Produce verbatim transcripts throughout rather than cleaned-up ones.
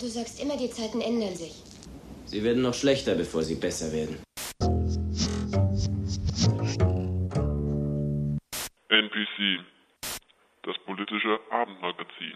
Du sagst immer, die Zeiten ändern sich. Sie werden noch schlechter, bevor sie besser werden. N B C, das politische Abendmagazin.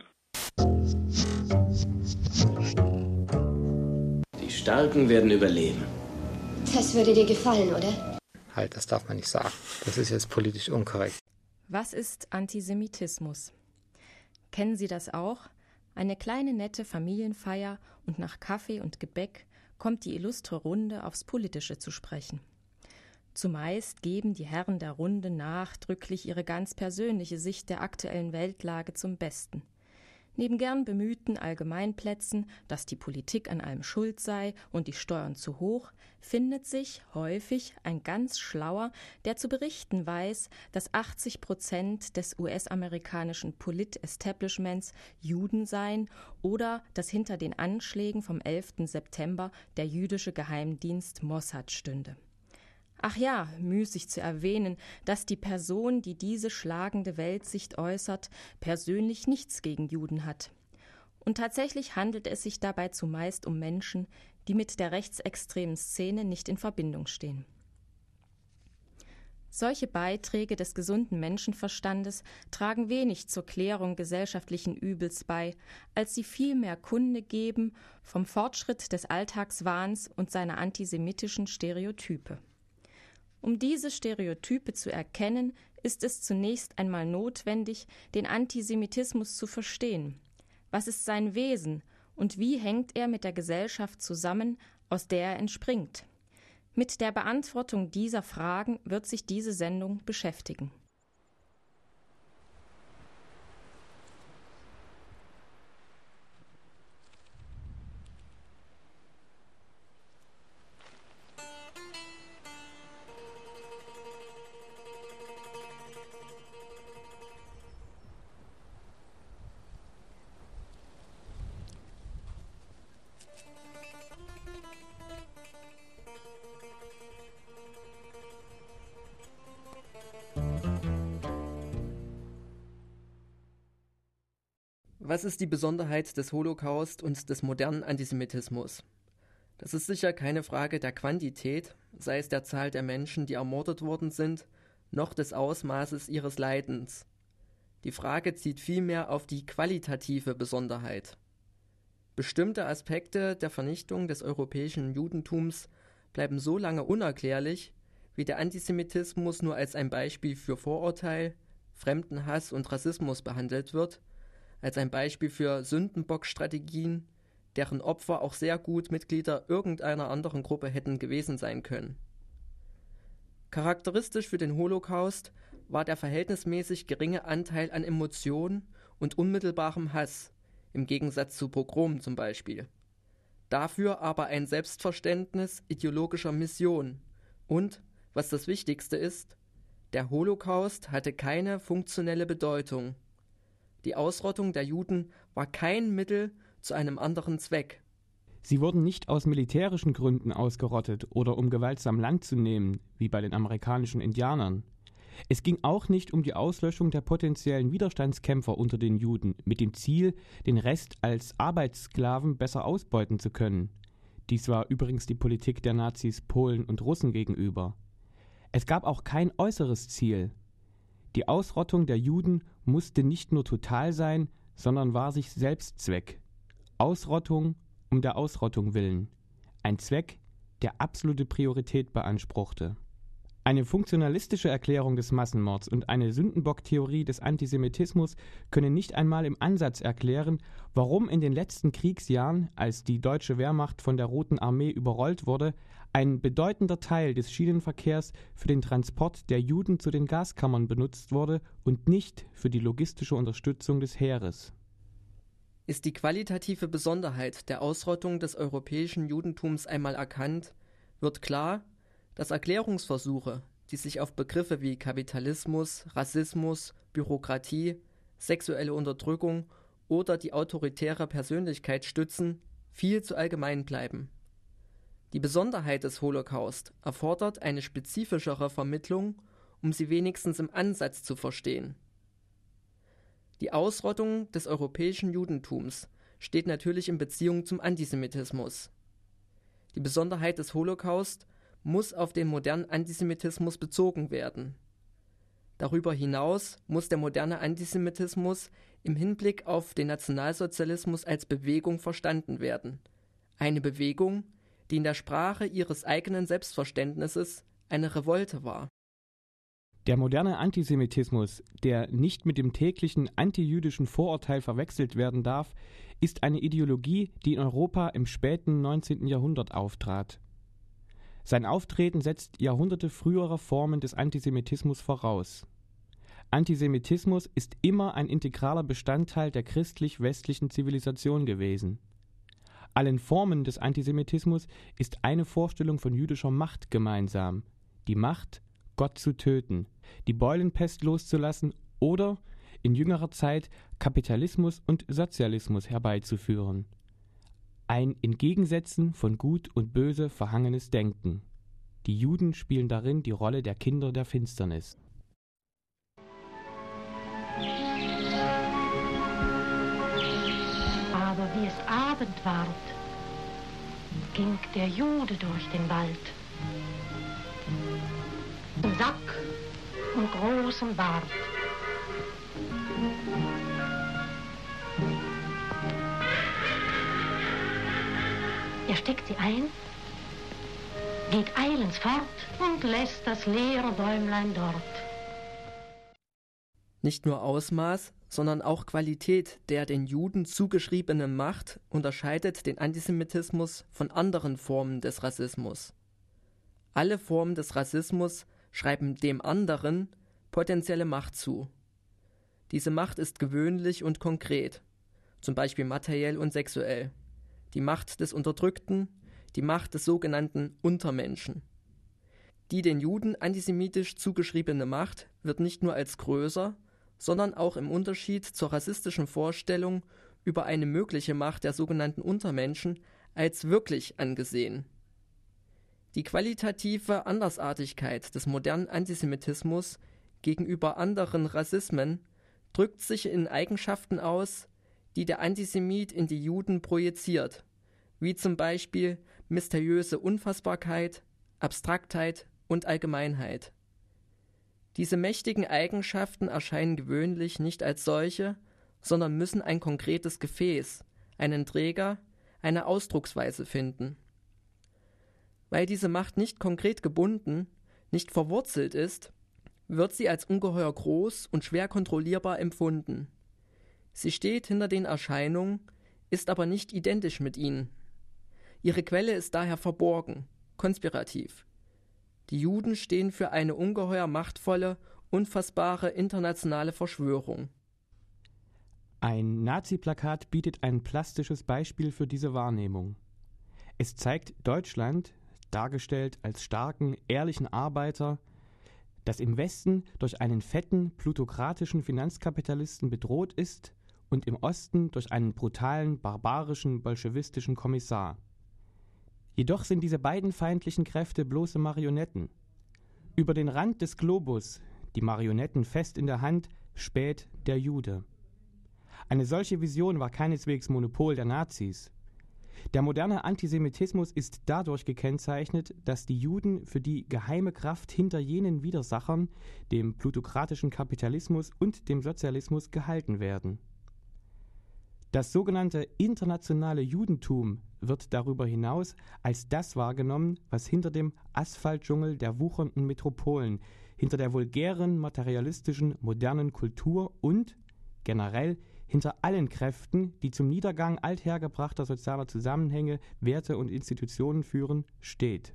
Die Starken werden überleben. Das würde dir gefallen, oder? Halt, das darf man nicht sagen. Das ist jetzt politisch unkorrekt. Was ist Antisemitismus? Kennen Sie das auch? Eine kleine nette Familienfeier und nach Kaffee und Gebäck kommt die illustre Runde aufs Politische zu sprechen. Zumeist geben die Herren der Runde nachdrücklich ihre ganz persönliche Sicht der aktuellen Weltlage zum Besten. Neben gern bemühten Allgemeinplätzen, dass die Politik an allem schuld sei und die Steuern zu hoch, findet sich häufig ein ganz Schlauer, der zu berichten weiß, dass achtzig Prozent des U S-amerikanischen Polit-Establishments Juden seien oder dass hinter den Anschlägen vom elften September der jüdische Geheimdienst Mossad stünde. Ach ja, müßig zu erwähnen, dass die Person, die diese schlagende Weltsicht äußert, persönlich nichts gegen Juden hat. Und tatsächlich handelt es sich dabei zumeist um Menschen, die mit der rechtsextremen Szene nicht in Verbindung stehen. Solche Beiträge des gesunden Menschenverstandes tragen wenig zur Klärung gesellschaftlichen Übels bei, als sie vielmehr Kunde geben vom Fortschritt des Alltagswahns und seiner antisemitischen Stereotype. Um diese Stereotype zu erkennen, ist es zunächst einmal notwendig, den Antisemitismus zu verstehen. Was ist sein Wesen und wie hängt er mit der Gesellschaft zusammen, aus der er entspringt? Mit der Beantwortung dieser Fragen wird sich diese Sendung beschäftigen. Was ist die Besonderheit des Holocaust und des modernen Antisemitismus? Das ist sicher keine Frage der Quantität, sei es der Zahl der Menschen, die ermordet worden sind, noch des Ausmaßes ihres Leidens. Die Frage zielt vielmehr auf die qualitative Besonderheit. Bestimmte Aspekte der Vernichtung des europäischen Judentums bleiben so lange unerklärlich, wie der Antisemitismus nur als ein Beispiel für Vorurteil, Fremdenhass und Rassismus behandelt wird, als ein Beispiel für Sündenbockstrategien, deren Opfer auch sehr gut Mitglieder irgendeiner anderen Gruppe hätten gewesen sein können. Charakteristisch für den Holocaust war der verhältnismäßig geringe Anteil an Emotion und unmittelbarem Hass, im Gegensatz zu Pogromen zum Beispiel. Dafür aber ein Selbstverständnis ideologischer Mission und, was das Wichtigste ist, der Holocaust hatte keine funktionelle Bedeutung. Die Ausrottung der Juden war kein Mittel zu einem anderen Zweck. Sie wurden nicht aus militärischen Gründen ausgerottet oder um gewaltsam Land zu nehmen, wie bei den amerikanischen Indianern. Es ging auch nicht um die Auslöschung der potenziellen Widerstandskämpfer unter den Juden mit dem Ziel, den Rest als Arbeitssklaven besser ausbeuten zu können. Dies war übrigens die Politik der Nazis Polen und Russen gegenüber. Es gab auch kein äußeres Ziel. Die Ausrottung der Juden musste nicht nur total sein, sondern war sich selbst Zweck. Ausrottung um der Ausrottung willen. Ein Zweck, der absolute Priorität beanspruchte. Eine funktionalistische Erklärung des Massenmords und eine Sündenbock-Theorie des Antisemitismus können nicht einmal im Ansatz erklären, warum in den letzten Kriegsjahren, als die deutsche Wehrmacht von der Roten Armee überrollt wurde, ein bedeutender Teil des Schienenverkehrs für den Transport der Juden zu den Gaskammern benutzt wurde und nicht für die logistische Unterstützung des Heeres. Ist die qualitative Besonderheit der Ausrottung des europäischen Judentums einmal erkannt, wird klar, dass Erklärungsversuche, die sich auf Begriffe wie Kapitalismus, Rassismus, Bürokratie, sexuelle Unterdrückung oder die autoritäre Persönlichkeit stützen, viel zu allgemein bleiben. Die Besonderheit des Holocaust erfordert eine spezifischere Vermittlung, um sie wenigstens im Ansatz zu verstehen. Die Ausrottung des europäischen Judentums steht natürlich in Beziehung zum Antisemitismus. Die Besonderheit des Holocaust muss auf den modernen Antisemitismus bezogen werden. Darüber hinaus muss der moderne Antisemitismus im Hinblick auf den Nationalsozialismus als Bewegung verstanden werden. Eine Bewegung, die in der Sprache ihres eigenen Selbstverständnisses eine Revolte war. Der moderne Antisemitismus, der nicht mit dem täglichen antijüdischen Vorurteil verwechselt werden darf, ist eine Ideologie, die in Europa im späten neunzehnten Jahrhundert auftrat. Sein Auftreten setzt Jahrhunderte frühere Formen des Antisemitismus voraus. Antisemitismus ist immer ein integraler Bestandteil der christlich-westlichen Zivilisation gewesen. Allen Formen des Antisemitismus ist eine Vorstellung von jüdischer Macht gemeinsam: die Macht, Gott zu töten, die Beulenpest loszulassen oder in jüngerer Zeit Kapitalismus und Sozialismus herbeizuführen. Ein in Gegensätzen von Gut und Böse verhangenes Denken. Die Juden spielen darin die Rolle der Kinder der Finsternis. Aber wie es Abend ward, ging der Jude durch den Wald, im Sack und großem Bart. Er steckt sie ein, geht eilends fort und lässt das leere Bäumlein dort. Nicht nur Ausmaß, sondern auch Qualität der den Juden zugeschriebenen Macht unterscheidet den Antisemitismus von anderen Formen des Rassismus. Alle Formen des Rassismus schreiben dem anderen potenzielle Macht zu. Diese Macht ist gewöhnlich und konkret, zum Beispiel materiell und sexuell. Die Macht des Unterdrückten, die Macht des sogenannten Untermenschen. Die den Juden antisemitisch zugeschriebene Macht wird nicht nur als größer, sondern auch im Unterschied zur rassistischen Vorstellung über eine mögliche Macht der sogenannten Untermenschen als wirklich angesehen. Die qualitative Andersartigkeit des modernen Antisemitismus gegenüber anderen Rassismen drückt sich in Eigenschaften aus, die der Antisemit in die Juden projiziert, wie zum Beispiel mysteriöse Unfassbarkeit, Abstraktheit und Allgemeinheit. Diese mächtigen Eigenschaften erscheinen gewöhnlich nicht als solche, sondern müssen ein konkretes Gefäß, einen Träger, eine Ausdrucksweise finden. Weil diese Macht nicht konkret gebunden, nicht verwurzelt ist, wird sie als ungeheuer groß und schwer kontrollierbar empfunden. Sie steht hinter den Erscheinungen, ist aber nicht identisch mit ihnen. Ihre Quelle ist daher verborgen, konspirativ. Die Juden stehen für eine ungeheuer machtvolle, unfassbare internationale Verschwörung. Ein Nazi-Plakat bietet ein plastisches Beispiel für diese Wahrnehmung. Es zeigt Deutschland, dargestellt als starken, ehrlichen Arbeiter, das im Westen durch einen fetten, plutokratischen Finanzkapitalisten bedroht ist und im Osten durch einen brutalen, barbarischen, bolschewistischen Kommissar. Jedoch sind diese beiden feindlichen Kräfte bloße Marionetten. Über den Rand des Globus, die Marionetten fest in der Hand, späht der Jude. Eine solche Vision war keineswegs Monopol der Nazis. Der moderne Antisemitismus ist dadurch gekennzeichnet, dass die Juden für die geheime Kraft hinter jenen Widersachern, dem plutokratischen Kapitalismus und dem Sozialismus, gehalten werden. Das sogenannte internationale Judentum wird darüber hinaus als das wahrgenommen, was hinter dem Asphaltdschungel der wuchernden Metropolen, hinter der vulgären, materialistischen, modernen Kultur und generell hinter allen Kräften, die zum Niedergang althergebrachter sozialer Zusammenhänge, Werte und Institutionen führen, steht.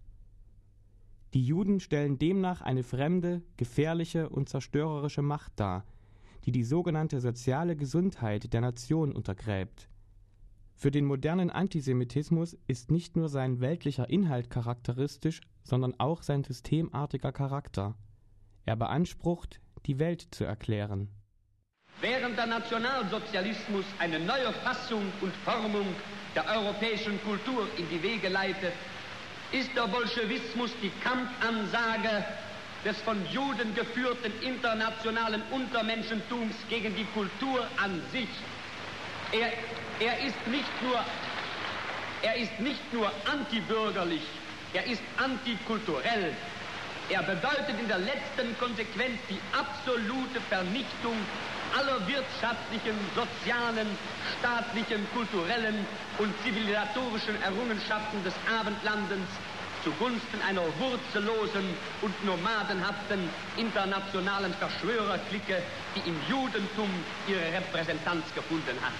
Die Juden stellen demnach eine fremde, gefährliche und zerstörerische Macht dar, die die sogenannte soziale Gesundheit der Nation untergräbt. Für den modernen Antisemitismus ist nicht nur sein weltlicher Inhalt charakteristisch, sondern auch sein systemartiger Charakter. Er beansprucht, die Welt zu erklären. Während der Nationalsozialismus eine neue Fassung und Formung der europäischen Kultur in die Wege leitet, ist der Bolschewismus die Kampfansage des von Juden geführten internationalen Untermenschentums gegen die Kultur an sich. Er, er, ist nicht nur, er ist nicht nur antibürgerlich, er ist antikulturell. Er bedeutet in der letzten Konsequenz die absolute Vernichtung aller wirtschaftlichen, sozialen, staatlichen, kulturellen und zivilisatorischen Errungenschaften des Abendlandes zugunsten einer wurzellosen und nomadenhaften internationalen Verschwörerklicke, die im Judentum ihre Repräsentanz gefunden hat.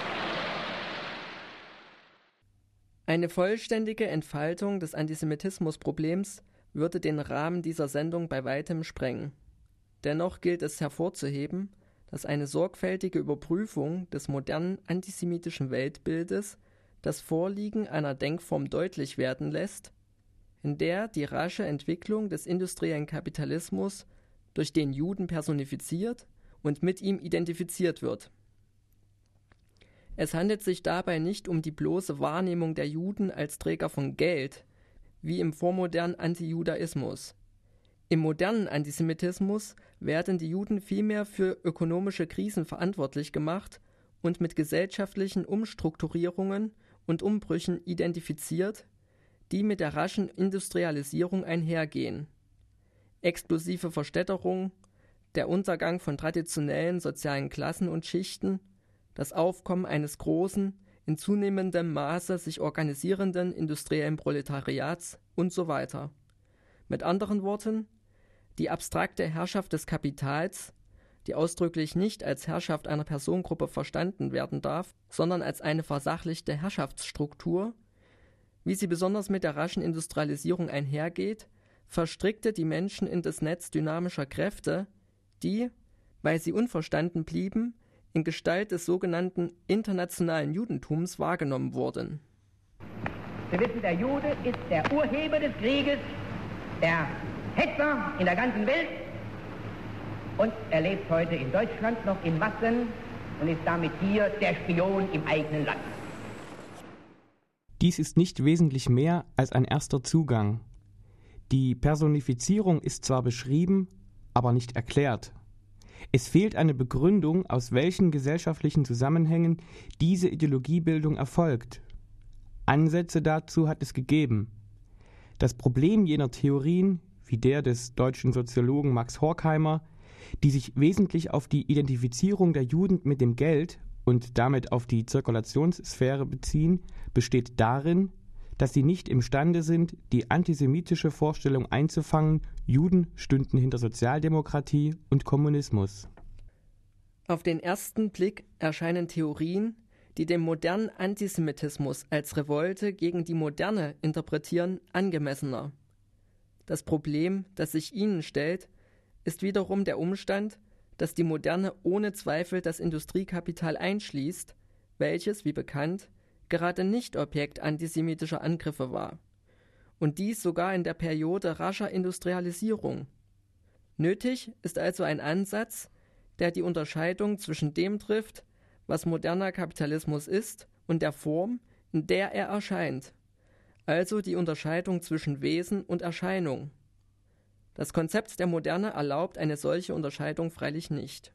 Eine vollständige Entfaltung des Antisemitismusproblems würde den Rahmen dieser Sendung bei weitem sprengen. Dennoch gilt es hervorzuheben, dass eine sorgfältige Überprüfung des modernen antisemitischen Weltbildes das Vorliegen einer Denkform deutlich werden lässt, in der die rasche Entwicklung des industriellen Kapitalismus durch den Juden personifiziert und mit ihm identifiziert wird. Es handelt sich dabei nicht um die bloße Wahrnehmung der Juden als Träger von Geld, wie im vormodernen Antijudaismus. Im modernen Antisemitismus werden die Juden vielmehr für ökonomische Krisen verantwortlich gemacht und mit gesellschaftlichen Umstrukturierungen und Umbrüchen identifiziert, die mit der raschen Industrialisierung einhergehen. Explosive Verstädterung, der Untergang von traditionellen sozialen Klassen und Schichten, das Aufkommen eines großen, in zunehmendem Maße sich organisierenden industriellen Proletariats und so weiter. Mit anderen Worten, die abstrakte Herrschaft des Kapitals, die ausdrücklich nicht als Herrschaft einer Personengruppe verstanden werden darf, sondern als eine versachlichte Herrschaftsstruktur, wie sie besonders mit der raschen Industrialisierung einhergeht, verstrickte die Menschen in das Netz dynamischer Kräfte, die, weil sie unverstanden blieben, in Gestalt des sogenannten internationalen Judentums wahrgenommen wurden. Sie wissen, der Jude ist der Urheber des Krieges, der Hetzer in der ganzen Welt, und er lebt heute in Deutschland noch in Massen und ist damit hier der Spion im eigenen Land. Dies ist nicht wesentlich mehr als ein erster Zugang. Die Personifizierung ist zwar beschrieben, aber nicht erklärt. Es fehlt eine Begründung, aus welchen gesellschaftlichen Zusammenhängen diese Ideologiebildung erfolgt. Ansätze dazu hat es gegeben. Das Problem jener Theorien, wie der des deutschen Soziologen Max Horkheimer, die sich wesentlich auf die Identifizierung der Juden mit dem Geld und damit auf die Zirkulationssphäre beziehen, besteht darin, dass sie nicht imstande sind, die antisemitische Vorstellung einzufangen, Juden stünden hinter Sozialdemokratie und Kommunismus. Auf den ersten Blick erscheinen Theorien, die den modernen Antisemitismus als Revolte gegen die Moderne interpretieren, angemessener. Das Problem, das sich ihnen stellt, ist wiederum der Umstand, dass die Moderne ohne Zweifel das Industriekapital einschließt, welches, wie bekannt, gerade nicht Objekt antisemitischer Angriffe war. Und dies sogar in der Periode rascher Industrialisierung. Nötig ist also ein Ansatz, der die Unterscheidung zwischen dem trifft, was moderner Kapitalismus ist, und der Form, in der er erscheint, also die Unterscheidung zwischen Wesen und Erscheinung. Das Konzept der Moderne erlaubt eine solche Unterscheidung freilich nicht.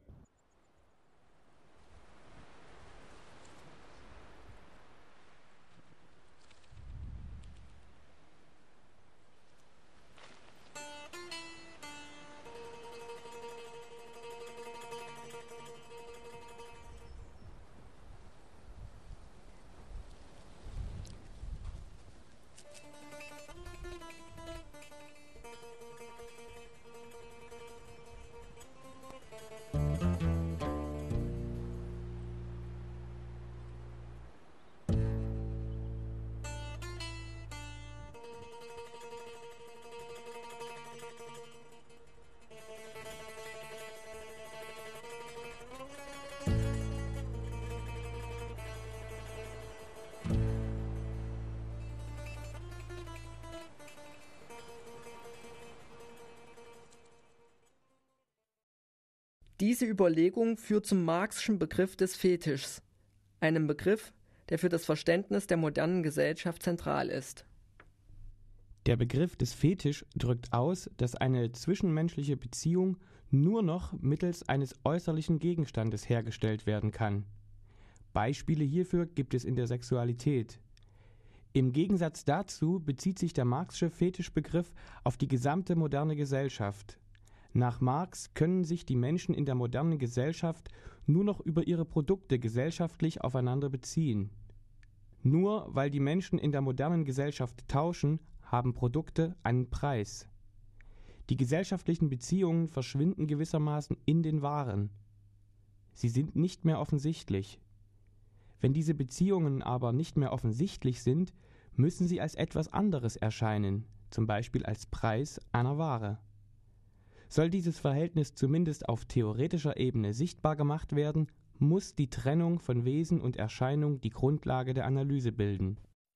Diese Überlegung führt zum Marxschen Begriff des Fetischs, einem Begriff, der für das Verständnis der modernen Gesellschaft zentral ist. Der Begriff des Fetisch drückt aus, dass eine zwischenmenschliche Beziehung nur noch mittels eines äußerlichen Gegenstandes hergestellt werden kann. Beispiele hierfür gibt es in der Sexualität. Im Gegensatz dazu bezieht sich der Marxsche Fetischbegriff auf die gesamte moderne Gesellschaft. Nach Marx können sich die Menschen in der modernen Gesellschaft nur noch über ihre Produkte gesellschaftlich aufeinander beziehen. Nur weil die Menschen in der modernen Gesellschaft tauschen, haben Produkte einen Preis. Die gesellschaftlichen Beziehungen verschwinden gewissermaßen in den Waren. Sie sind nicht mehr offensichtlich. Wenn diese Beziehungen aber nicht mehr offensichtlich sind, müssen sie als etwas anderes erscheinen, zum Beispiel als Preis einer Ware. Soll dieses Verhältnis zumindest auf theoretischer Ebene sichtbar gemacht werden, muss die Trennung von Wesen und Erscheinung die Grundlage der Analyse bilden.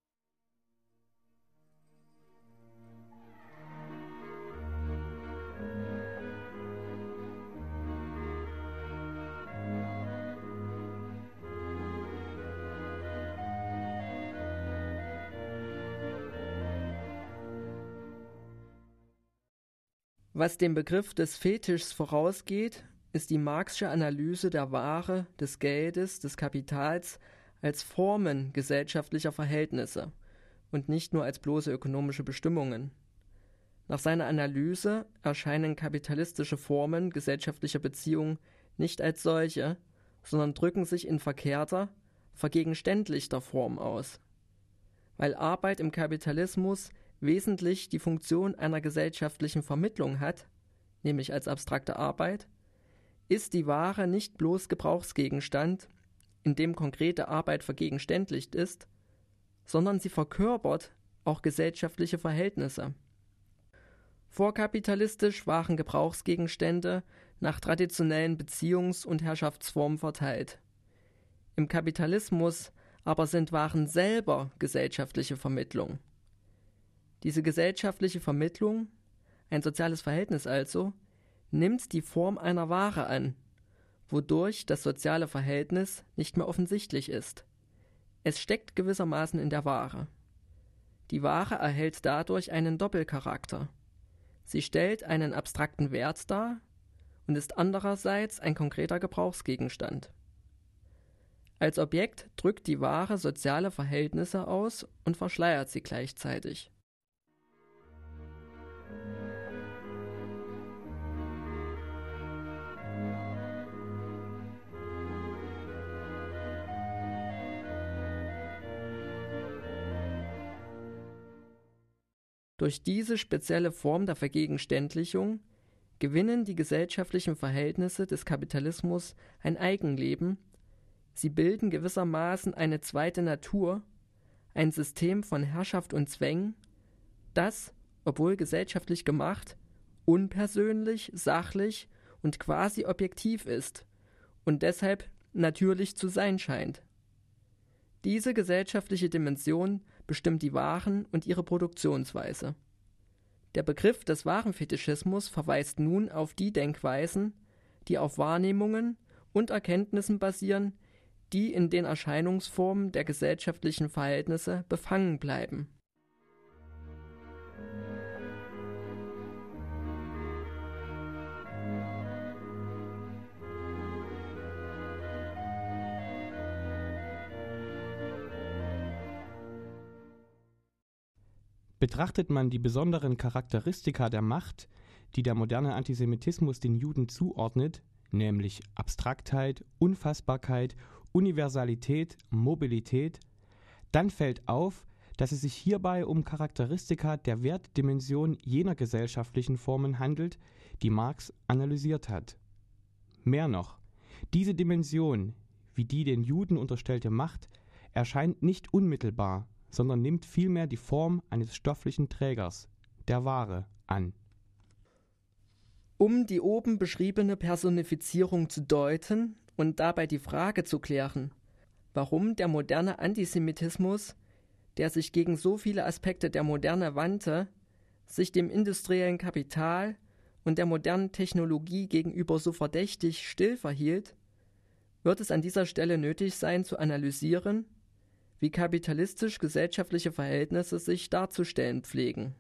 Was dem Begriff des Fetischs vorausgeht, ist die Marxsche Analyse der Ware, des Geldes, des Kapitals als Formen gesellschaftlicher Verhältnisse und nicht nur als bloße ökonomische Bestimmungen. Nach seiner Analyse erscheinen kapitalistische Formen gesellschaftlicher Beziehungen nicht als solche, sondern drücken sich in verkehrter, vergegenständlichter Form aus. Weil Arbeit im Kapitalismus wesentlich die Funktion einer gesellschaftlichen Vermittlung hat, nämlich als abstrakte Arbeit, ist die Ware nicht bloß Gebrauchsgegenstand, in dem konkrete Arbeit vergegenständlicht ist, sondern sie verkörpert auch gesellschaftliche Verhältnisse. Vorkapitalistisch waren Gebrauchsgegenstände nach traditionellen Beziehungs- und Herrschaftsformen verteilt. Im Kapitalismus aber sind Waren selber gesellschaftliche Vermittlung. Diese gesellschaftliche Vermittlung, ein soziales Verhältnis also, nimmt die Form einer Ware an, wodurch das soziale Verhältnis nicht mehr offensichtlich ist. Es steckt gewissermaßen in der Ware. Die Ware erhält dadurch einen Doppelcharakter. Sie stellt einen abstrakten Wert dar und ist andererseits ein konkreter Gebrauchsgegenstand. Als Objekt drückt die Ware soziale Verhältnisse aus und verschleiert sie gleichzeitig. Durch diese spezielle Form der Vergegenständlichung gewinnen die gesellschaftlichen Verhältnisse des Kapitalismus ein Eigenleben, sie bilden gewissermaßen eine zweite Natur, ein System von Herrschaft und Zwängen, das, obwohl gesellschaftlich gemacht, unpersönlich, sachlich und quasi objektiv ist und deshalb natürlich zu sein scheint. Diese gesellschaftliche Dimension bestimmt die Waren und ihre Produktionsweise. Der Begriff des Warenfetischismus verweist nun auf die Denkweisen, die auf Wahrnehmungen und Erkenntnissen basieren, die in den Erscheinungsformen der gesellschaftlichen Verhältnisse befangen bleiben. Betrachtet man die besonderen Charakteristika der Macht, die der moderne Antisemitismus den Juden zuordnet, nämlich Abstraktheit, Unfassbarkeit, Universalität, Mobilität, dann fällt auf, dass es sich hierbei um Charakteristika der Wertdimension jener gesellschaftlichen Formen handelt, die Marx analysiert hat. Mehr noch, diese Dimension, wie die den Juden unterstellte Macht, erscheint nicht unmittelbar, sondern nimmt vielmehr die Form eines stofflichen Trägers, der Ware, an. Um die oben beschriebene Personifizierung zu deuten und dabei die Frage zu klären, warum der moderne Antisemitismus, der sich gegen so viele Aspekte der Moderne wandte, sich dem industriellen Kapital und der modernen Technologie gegenüber so verdächtig still verhielt, wird es an dieser Stelle nötig sein zu analysieren, wie kapitalistisch gesellschaftliche Verhältnisse sich darzustellen pflegen.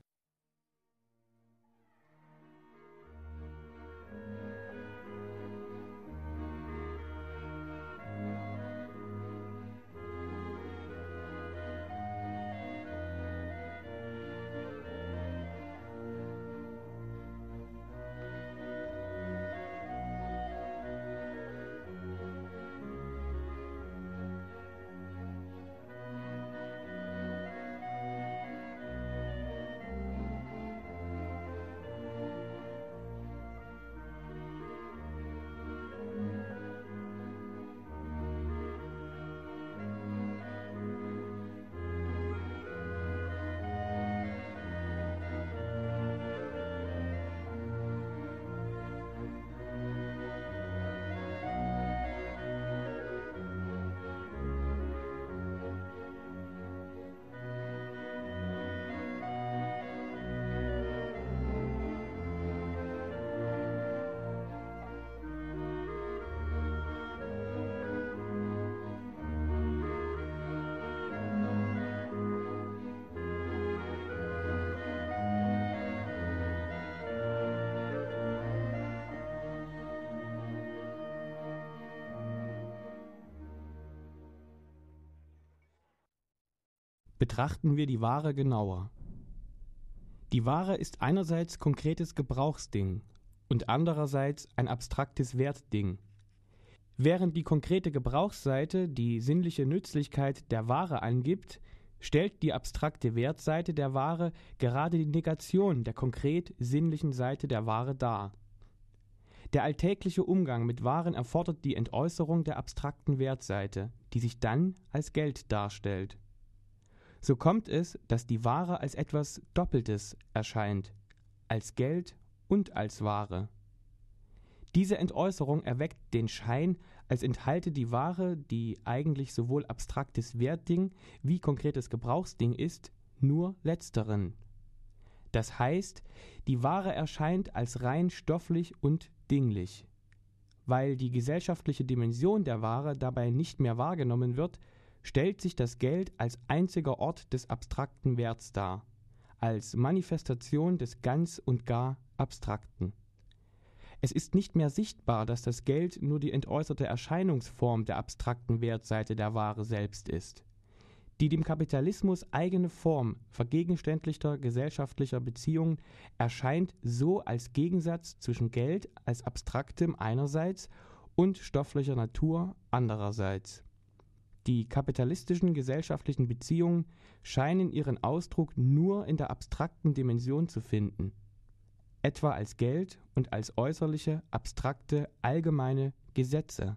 Betrachten wir die Ware genauer. Die Ware ist einerseits konkretes Gebrauchsding und andererseits ein abstraktes Wertding. Während die konkrete Gebrauchsseite die sinnliche Nützlichkeit der Ware angibt, stellt die abstrakte Wertseite der Ware gerade die Negation der konkret sinnlichen Seite der Ware dar. Der alltägliche Umgang mit Waren erfordert die Entäußerung der abstrakten Wertseite, die sich dann als Geld darstellt. So kommt es, dass die Ware als etwas Doppeltes erscheint, als Geld und als Ware. Diese Entäußerung erweckt den Schein, als enthalte die Ware, die eigentlich sowohl abstraktes Wertding wie konkretes Gebrauchsding ist, nur letzteren. Das heißt, die Ware erscheint als rein stofflich und dinglich. Weil die gesellschaftliche Dimension der Ware dabei nicht mehr wahrgenommen wird, stellt sich das Geld als einziger Ort des abstrakten Werts dar, als Manifestation des ganz und gar Abstrakten. Es ist nicht mehr sichtbar, dass das Geld nur die entäußerte Erscheinungsform der abstrakten Wertseite der Ware selbst ist. Die dem Kapitalismus eigene Form vergegenständlichter gesellschaftlicher Beziehungen erscheint so als Gegensatz zwischen Geld als Abstraktem einerseits und stofflicher Natur andererseits. Die kapitalistischen gesellschaftlichen Beziehungen scheinen ihren Ausdruck nur in der abstrakten Dimension zu finden, etwa als Geld und als äußerliche, abstrakte, allgemeine Gesetze.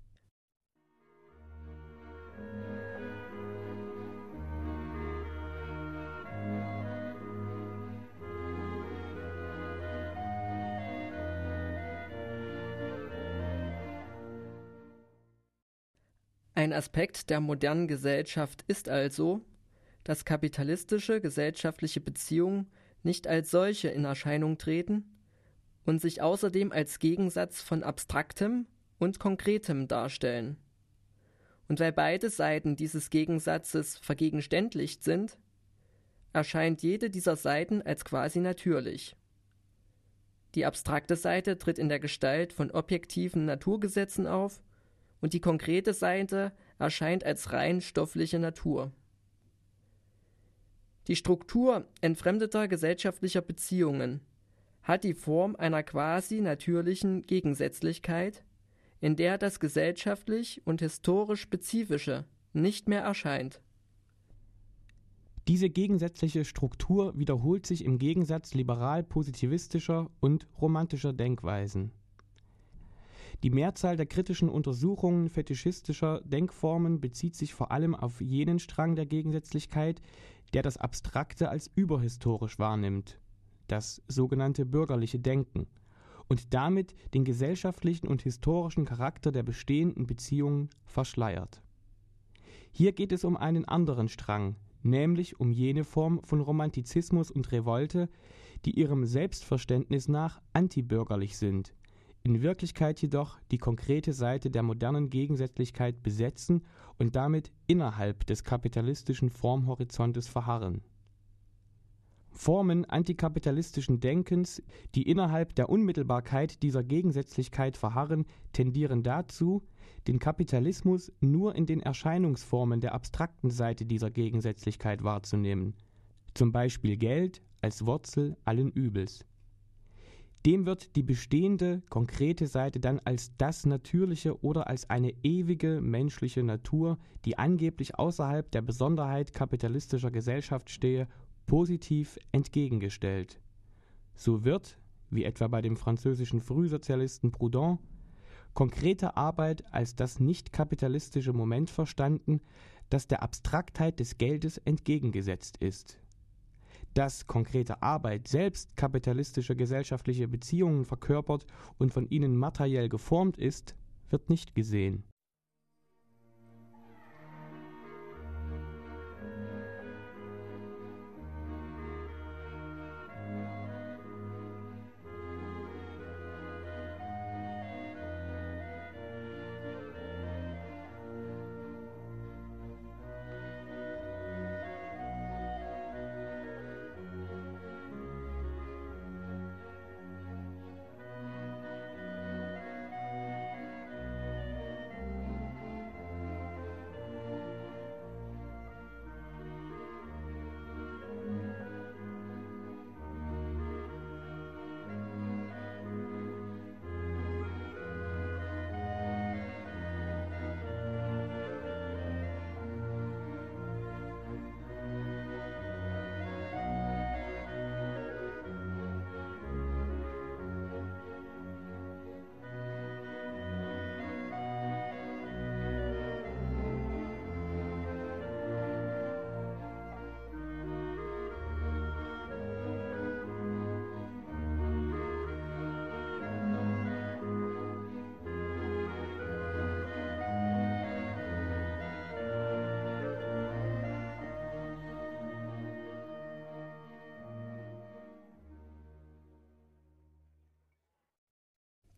Ein Aspekt der modernen Gesellschaft ist also, dass kapitalistische gesellschaftliche Beziehungen nicht als solche in Erscheinung treten und sich außerdem als Gegensatz von Abstraktem und Konkretem darstellen. Und weil beide Seiten dieses Gegensatzes vergegenständlicht sind, erscheint jede dieser Seiten als quasi natürlich. Die abstrakte Seite tritt in der Gestalt von objektiven Naturgesetzen auf und die konkrete Seite erscheint als rein stoffliche Natur. Die Struktur entfremdeter gesellschaftlicher Beziehungen hat die Form einer quasi natürlichen Gegensätzlichkeit, in der das gesellschaftlich und historisch Spezifische nicht mehr erscheint. Diese gegensätzliche Struktur wiederholt sich im Gegensatz liberal-positivistischer und romantischer Denkweisen. Die Mehrzahl der kritischen Untersuchungen fetischistischer Denkformen bezieht sich vor allem auf jenen Strang der Gegensätzlichkeit, der das Abstrakte als überhistorisch wahrnimmt, das sogenannte bürgerliche Denken, und damit den gesellschaftlichen und historischen Charakter der bestehenden Beziehungen verschleiert. Hier geht es um einen anderen Strang, nämlich um jene Form von Romantizismus und Revolte, die ihrem Selbstverständnis nach antibürgerlich sind, in Wirklichkeit jedoch die konkrete Seite der modernen Gegensätzlichkeit besetzen und damit innerhalb des kapitalistischen Formhorizontes verharren. Formen antikapitalistischen Denkens, die innerhalb der Unmittelbarkeit dieser Gegensätzlichkeit verharren, tendieren dazu, den Kapitalismus nur in den Erscheinungsformen der abstrakten Seite dieser Gegensätzlichkeit wahrzunehmen, zum Beispiel Geld als Wurzel allen Übels. Dem wird die bestehende, konkrete Seite dann als das Natürliche oder als eine ewige menschliche Natur, die angeblich außerhalb der Besonderheit kapitalistischer Gesellschaft stehe, positiv entgegengestellt. So wird, wie etwa bei dem französischen Frühsozialisten Proudhon, konkrete Arbeit als das nicht-kapitalistische Moment verstanden, das der Abstraktheit des Geldes entgegengesetzt ist. Dass konkrete Arbeit selbst kapitalistische gesellschaftliche Beziehungen verkörpert und von ihnen materiell geformt ist, wird nicht gesehen.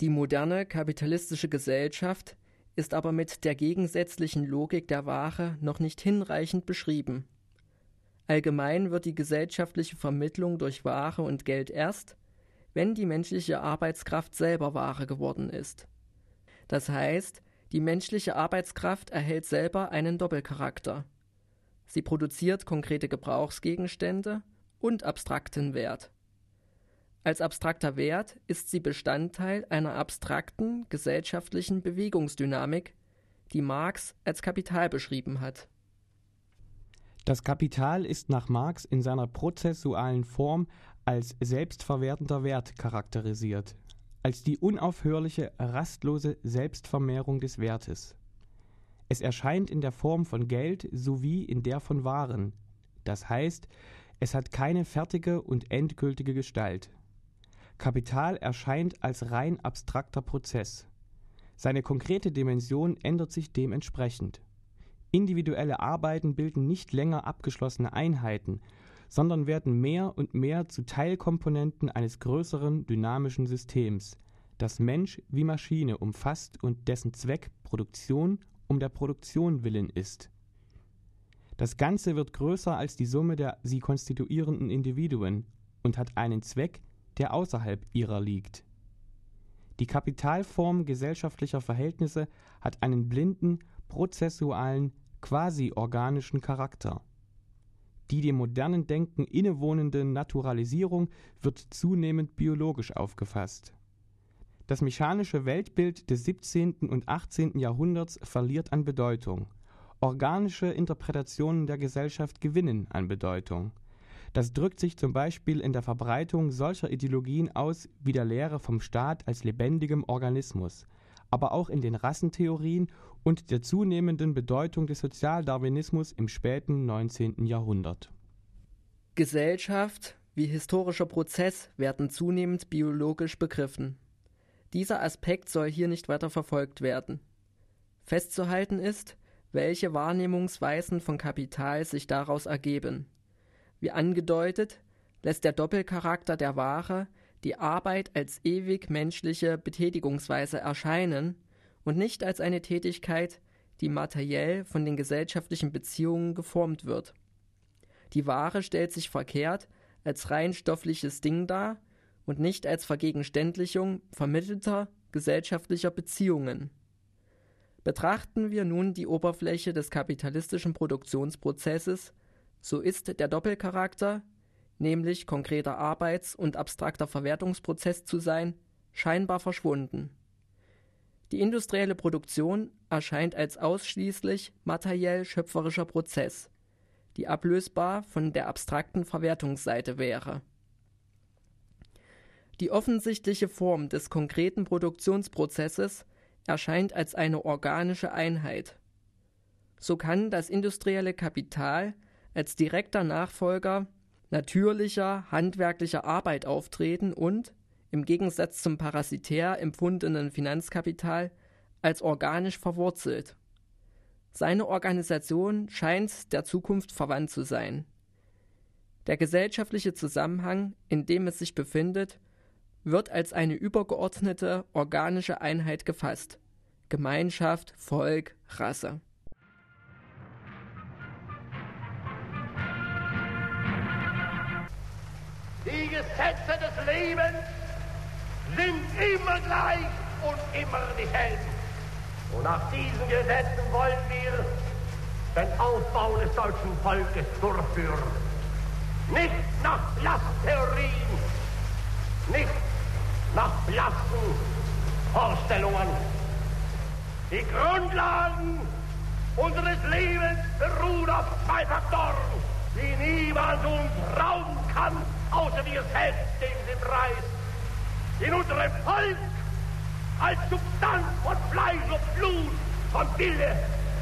Die moderne kapitalistische Gesellschaft ist aber mit der gegensätzlichen Logik der Ware noch nicht hinreichend beschrieben. Allgemein wird die gesellschaftliche Vermittlung durch Ware und Geld erst, wenn die menschliche Arbeitskraft selber Ware geworden ist. Das heißt, die menschliche Arbeitskraft erhält selber einen Doppelcharakter. Sie produziert konkrete Gebrauchsgegenstände und abstrakten Wert. Als abstrakter Wert ist sie Bestandteil einer abstrakten gesellschaftlichen Bewegungsdynamik, die Marx als Kapital beschrieben hat. Das Kapital ist nach Marx in seiner prozessualen Form als selbstverwertender Wert charakterisiert, als die unaufhörliche, rastlose Selbstvermehrung des Wertes. Es erscheint in der Form von Geld sowie in der von Waren. Das heißt, es hat keine fertige und endgültige Gestalt. Kapital erscheint als rein abstrakter Prozess. Seine konkrete Dimension ändert sich dementsprechend. Individuelle Arbeiten bilden nicht länger abgeschlossene Einheiten, sondern werden mehr und mehr zu Teilkomponenten eines größeren dynamischen Systems, das Mensch wie Maschine umfasst und dessen Zweck Produktion um der Produktion willen ist. Das Ganze wird größer als die Summe der sie konstituierenden Individuen und hat einen Zweck, der außerhalb ihrer liegt. Die Kapitalform gesellschaftlicher Verhältnisse hat einen blinden, prozessualen, quasi-organischen Charakter. Die dem modernen Denken innewohnende Naturalisierung wird zunehmend biologisch aufgefasst. Das mechanische Weltbild des siebzehnten und achtzehnten Jahrhunderts verliert an Bedeutung. Organische Interpretationen der Gesellschaft gewinnen an Bedeutung. Das drückt sich zum Beispiel in der Verbreitung solcher Ideologien aus wie der Lehre vom Staat als lebendigem Organismus, aber auch in den Rassentheorien und der zunehmenden Bedeutung des Sozialdarwinismus im späten neunzehnten Jahrhundert. Gesellschaft wie historischer Prozess werden zunehmend biologisch begriffen. Dieser Aspekt soll hier nicht weiter verfolgt werden. Festzuhalten ist, welche Wahrnehmungsweisen von Kapital sich daraus ergeben. Wie angedeutet, lässt der Doppelcharakter der Ware die Arbeit als ewig menschliche Betätigungsweise erscheinen und nicht als eine Tätigkeit, die materiell von den gesellschaftlichen Beziehungen geformt wird. Die Ware stellt sich verkehrt als rein stoffliches Ding dar und nicht als Vergegenständlichung vermittelter gesellschaftlicher Beziehungen. Betrachten wir nun die Oberfläche des kapitalistischen Produktionsprozesses, so ist der Doppelcharakter, nämlich konkreter Arbeits- und abstrakter Verwertungsprozess zu sein, scheinbar verschwunden. Die industrielle Produktion erscheint als ausschließlich materiell schöpferischer Prozess, die ablösbar von der abstrakten Verwertungsseite wäre. Die offensichtliche Form des konkreten Produktionsprozesses erscheint als eine organische Einheit. So kann das industrielle Kapital als direkter Nachfolger natürlicher, handwerklicher Arbeit auftreten und, im Gegensatz zum parasitär empfundenen Finanzkapital, als organisch verwurzelt. Seine Organisation scheint der Zukunft verwandt zu sein. Der gesellschaftliche Zusammenhang, in dem es sich befindet, wird als eine übergeordnete organische Einheit gefasst: Gemeinschaft, Volk, Rasse. Die Gesetze des Lebens sind immer gleich und immer dieselben. Und nach diesen Gesetzen wollen wir den Aufbau des deutschen Volkes durchführen. Nicht nach Blasstheorien, nicht nach blassen Vorstellungen. Die Grundlagen unseres Lebens beruhen auf zwei Faktoren, die niemand uns rauben kann, außer wir selbst geben sie preis. In unserem Volk als Substanz von Fleisch und Blut, von Wille.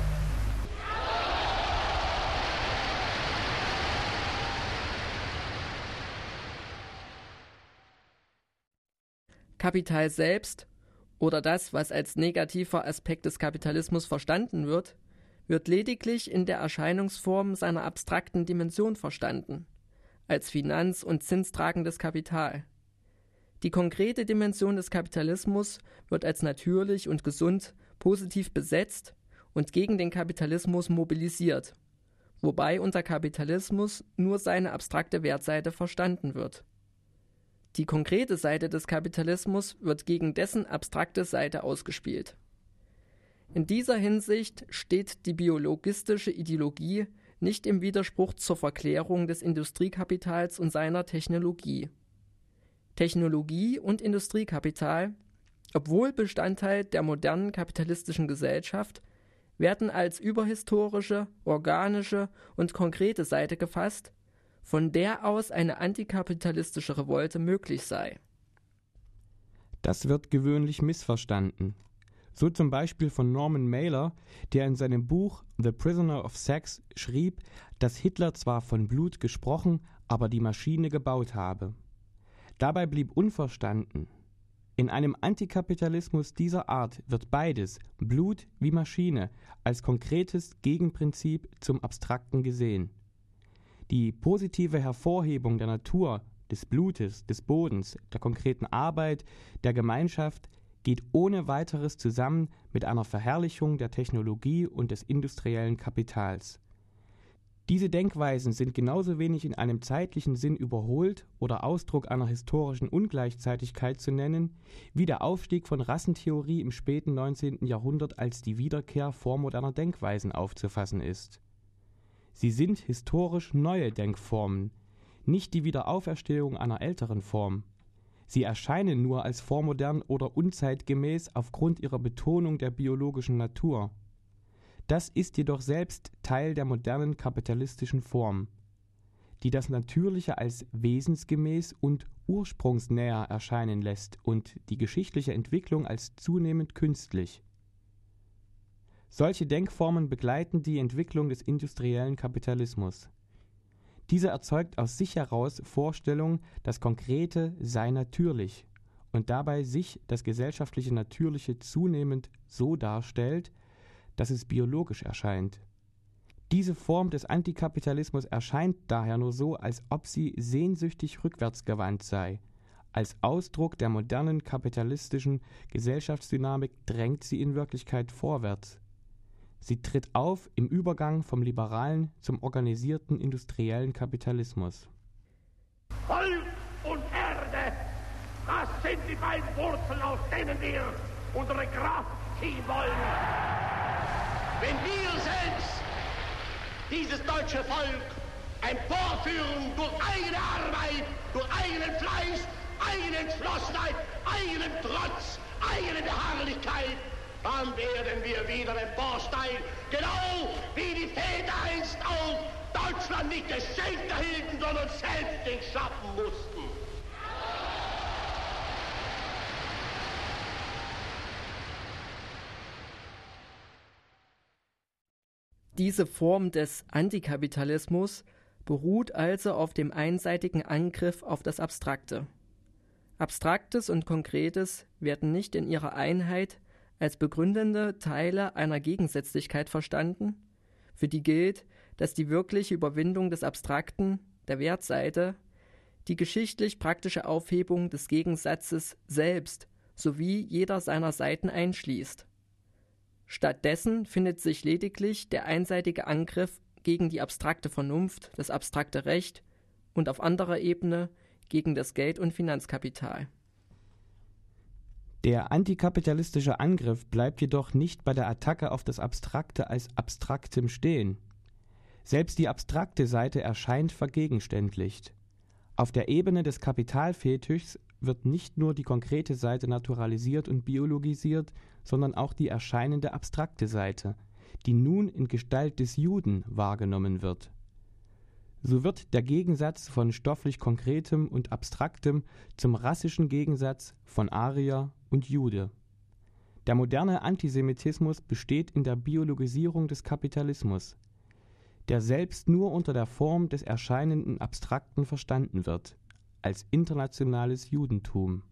Kapital selbst oder das, was als negativer Aspekt des Kapitalismus verstanden wird, wird lediglich in der Erscheinungsform seiner abstrakten Dimension verstanden, als finanz- und zinstragendes Kapital. Die konkrete Dimension des Kapitalismus wird als natürlich und gesund positiv besetzt und gegen den Kapitalismus mobilisiert, wobei unter Kapitalismus nur seine abstrakte Wertseite verstanden wird. Die konkrete Seite des Kapitalismus wird gegen dessen abstrakte Seite ausgespielt. In dieser Hinsicht steht die biologistische Ideologie nicht im Widerspruch zur Verklärung des Industriekapitals und seiner Technologie. Technologie und Industriekapital, obwohl Bestandteil der modernen kapitalistischen Gesellschaft, werden als überhistorische, organische und konkrete Seite gefasst, von der aus eine antikapitalistische Revolte möglich sei. Das wird gewöhnlich missverstanden. So zum Beispiel von Norman Mailer, der in seinem Buch The Prisoner of Sex schrieb, dass Hitler zwar von Blut gesprochen, aber die Maschine gebaut habe. Dabei blieb unverstanden: In einem Antikapitalismus dieser Art wird beides, Blut wie Maschine, als konkretes Gegenprinzip zum Abstrakten gesehen. Die positive Hervorhebung der Natur, des Blutes, des Bodens, der konkreten Arbeit, der Gemeinschaft geht ohne weiteres zusammen mit einer Verherrlichung der Technologie und des industriellen Kapitals. Diese Denkweisen sind genauso wenig in einem zeitlichen Sinn überholt oder Ausdruck einer historischen Ungleichzeitigkeit zu nennen, wie der Aufstieg von Rassentheorie im späten neunzehnten Jahrhundert als die Wiederkehr vormoderner Denkweisen aufzufassen ist. Sie sind historisch neue Denkformen, nicht die Wiederauferstehung einer älteren Form. Sie erscheinen nur als vormodern oder unzeitgemäß aufgrund ihrer Betonung der biologischen Natur. Das ist jedoch selbst Teil der modernen kapitalistischen Form, die das Natürliche als wesensgemäß und ursprungsnäher erscheinen lässt und die geschichtliche Entwicklung als zunehmend künstlich. Solche Denkformen begleiten die Entwicklung des industriellen Kapitalismus. Dieser erzeugt aus sich heraus Vorstellungen, das Konkrete sei natürlich und dabei sich das gesellschaftliche Natürliche zunehmend so darstellt, dass es biologisch erscheint. Diese Form des Antikapitalismus erscheint daher nur so, als ob sie sehnsüchtig rückwärtsgewandt sei. Als Ausdruck der modernen kapitalistischen Gesellschaftsdynamik drängt sie in Wirklichkeit vorwärts. Sie tritt auf im Übergang vom liberalen zum organisierten industriellen Kapitalismus. Volk und Erde, das sind die beiden Wurzeln, aus denen wir unsere Kraft ziehen wollen. Wenn wir selbst dieses deutsche Volk emporführen durch eigene Arbeit, durch eigenen Fleiß, eigene Entschlossenheit, eigenen Trotz, eigene Beharrlichkeit, dann werden wir wieder emporsteigen, genau wie die Väter einst auch Deutschland nicht geschenkt erhielten, sondern selbst schaffen mussten. Diese Form des Antikapitalismus beruht also auf dem einseitigen Angriff auf das Abstrakte. Abstraktes und Konkretes werden nicht in ihrer Einheit als begründende Teile einer Gegensätzlichkeit verstanden, für die gilt, dass die wirkliche Überwindung des Abstrakten, der Wertseite, die geschichtlich-praktische Aufhebung des Gegensatzes selbst sowie jeder seiner Seiten einschließt. Stattdessen findet sich lediglich der einseitige Angriff gegen die abstrakte Vernunft, das abstrakte Recht und auf anderer Ebene gegen das Geld- und Finanzkapital. Der antikapitalistische Angriff bleibt jedoch nicht bei der Attacke auf das Abstrakte als Abstraktem stehen. Selbst die abstrakte Seite erscheint vergegenständlicht. Auf der Ebene des Kapitalfetischs wird nicht nur die konkrete Seite naturalisiert und biologisiert, sondern auch die erscheinende abstrakte Seite, die nun in Gestalt des Juden wahrgenommen wird. So wird der Gegensatz von stofflich Konkretem und Abstraktem zum rassischen Gegensatz von Arier und Jude. Der moderne Antisemitismus besteht in der Biologisierung des Kapitalismus, der selbst nur unter der Form des erscheinenden Abstrakten verstanden wird, als internationales Judentum.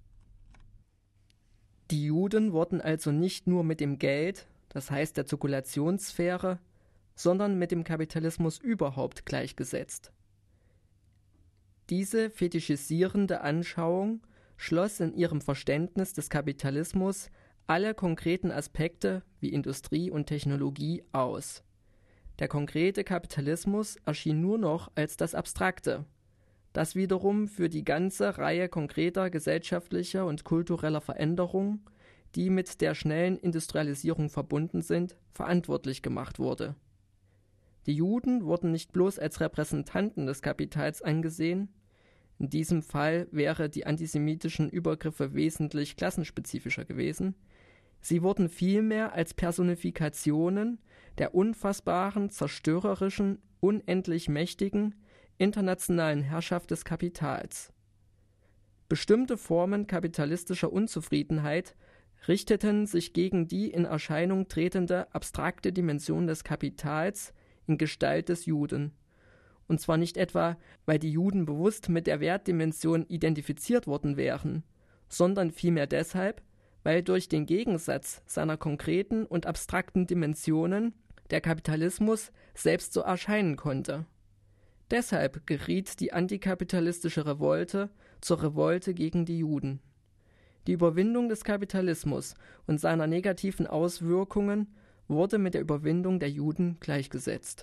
Die Juden wurden also nicht nur mit dem Geld, das heißt der Zirkulationssphäre, sondern mit dem Kapitalismus überhaupt gleichgesetzt. Diese fetischisierende Anschauung schloss in ihrem Verständnis des Kapitalismus alle konkreten Aspekte wie Industrie und Technologie aus. Der konkrete Kapitalismus erschien nur noch als das Abstrakte, das wiederum für die ganze Reihe konkreter gesellschaftlicher und kultureller Veränderungen, die mit der schnellen Industrialisierung verbunden sind, verantwortlich gemacht wurde. Die Juden wurden nicht bloß als Repräsentanten des Kapitals angesehen, in diesem Fall wären die antisemitischen Übergriffe wesentlich klassenspezifischer gewesen, sie wurden vielmehr als Personifikationen der unfassbaren, zerstörerischen, unendlich mächtigen, internationalen Herrschaft des Kapitals. Bestimmte Formen kapitalistischer Unzufriedenheit richteten sich gegen die in Erscheinung tretende abstrakte Dimension des Kapitals in Gestalt des Juden. Und zwar nicht etwa, weil die Juden bewusst mit der Wertdimension identifiziert worden wären, sondern vielmehr deshalb, weil durch den Gegensatz seiner konkreten und abstrakten Dimensionen der Kapitalismus selbst so erscheinen konnte. Deshalb geriet die antikapitalistische Revolte zur Revolte gegen die Juden. Die Überwindung des Kapitalismus und seiner negativen Auswirkungen wurde mit der Überwindung der Juden gleichgesetzt.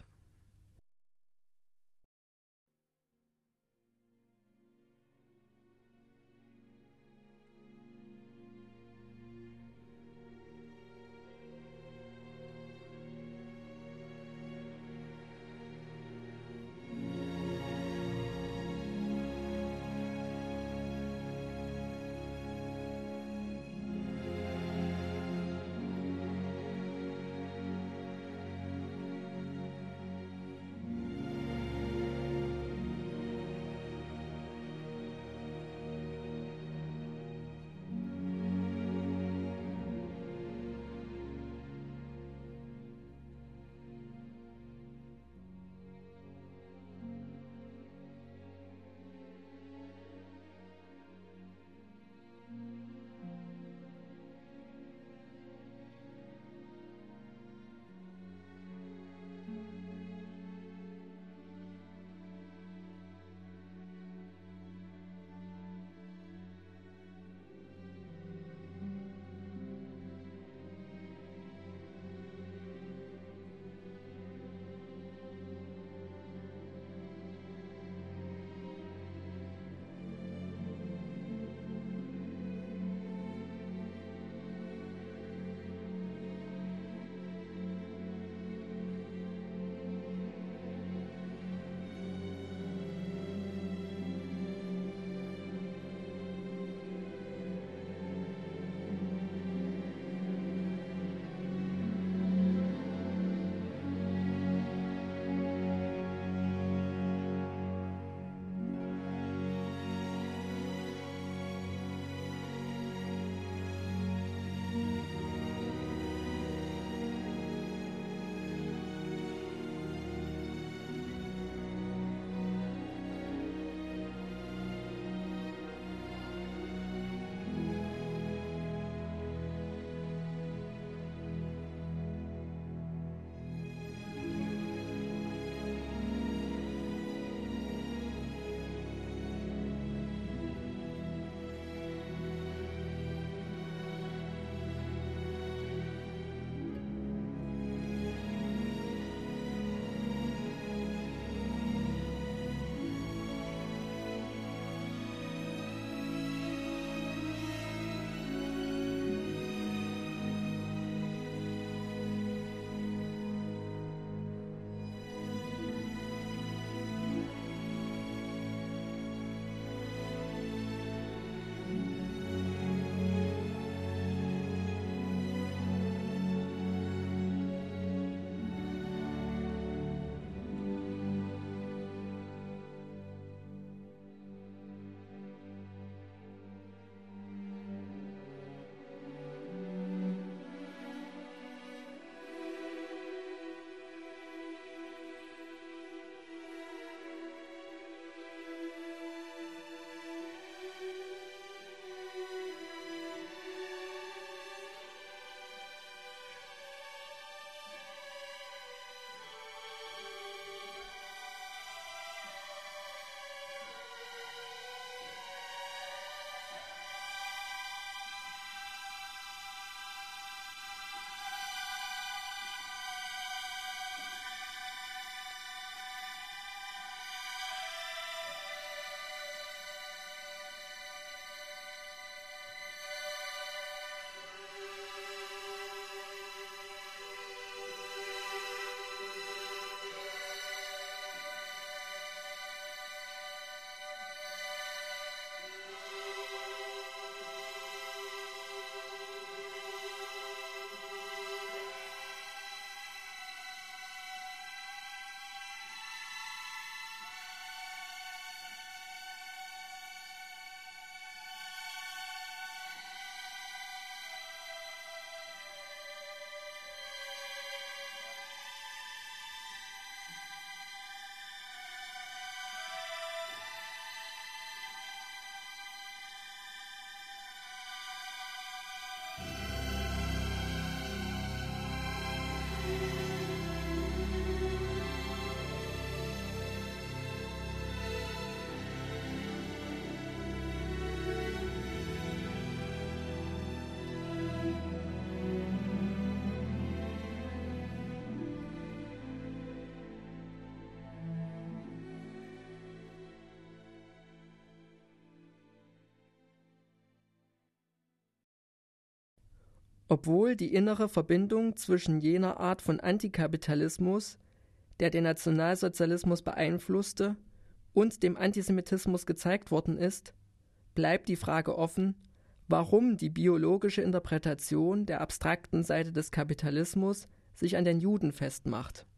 Obwohl die innere Verbindung zwischen jener Art von Antikapitalismus, der den Nationalsozialismus beeinflusste, und dem Antisemitismus gezeigt worden ist, bleibt die Frage offen, warum die biologische Interpretation der abstrakten Seite des Kapitalismus sich an den Juden festmacht.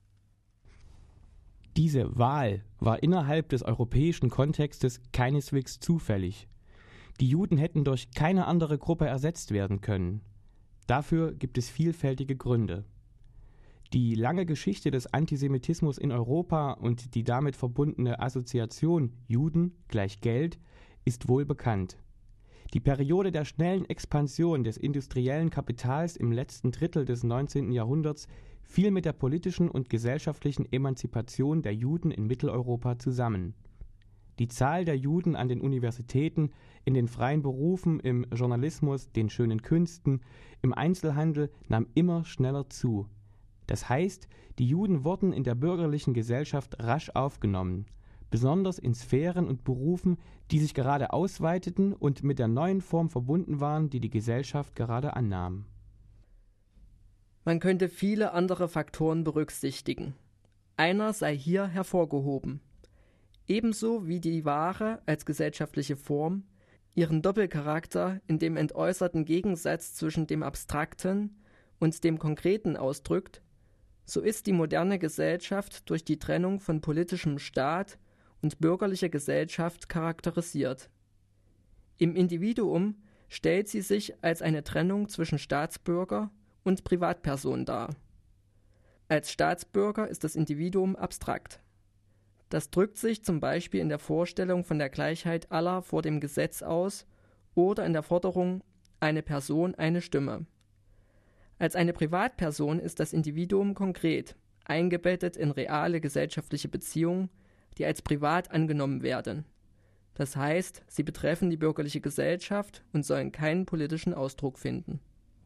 Diese Wahl war innerhalb des europäischen Kontextes keineswegs zufällig. Die Juden hätten durch keine andere Gruppe ersetzt werden können. Dafür gibt es vielfältige Gründe. Die lange Geschichte des Antisemitismus in Europa und die damit verbundene Assoziation Juden gleich Geld ist wohl bekannt. Die Periode der schnellen Expansion des industriellen Kapitals im letzten Drittel des neunzehnten Jahrhunderts fiel mit der politischen und gesellschaftlichen Emanzipation der Juden in Mitteleuropa zusammen. Die Zahl der Juden an den Universitäten, in den freien Berufen, im Journalismus, den schönen Künsten, im Einzelhandel nahm immer schneller zu. Das heißt, die Juden wurden in der bürgerlichen Gesellschaft rasch aufgenommen, besonders in Sphären und Berufen, die sich gerade ausweiteten und mit der neuen Form verbunden waren, die die Gesellschaft gerade annahm. Man könnte viele andere Faktoren berücksichtigen. Einer sei hier hervorgehoben. Ebenso wie die Ware als gesellschaftliche Form ihren Doppelcharakter in dem entäußerten Gegensatz zwischen dem Abstrakten und dem Konkreten ausdrückt, so ist die moderne Gesellschaft durch die Trennung von politischem Staat und bürgerlicher Gesellschaft charakterisiert. Im Individuum stellt sie sich als eine Trennung zwischen Staatsbürger und Privatperson dar. Als Staatsbürger ist das Individuum abstrakt. Das drückt sich zum Beispiel in der Vorstellung von der Gleichheit aller vor dem Gesetz aus oder in der Forderung eine Person, eine Stimme. Als eine Privatperson ist das Individuum konkret, eingebettet in reale gesellschaftliche Beziehungen, die als privat angenommen werden. Das heißt, sie betreffen die bürgerliche Gesellschaft und sollen keinen politischen Ausdruck finden.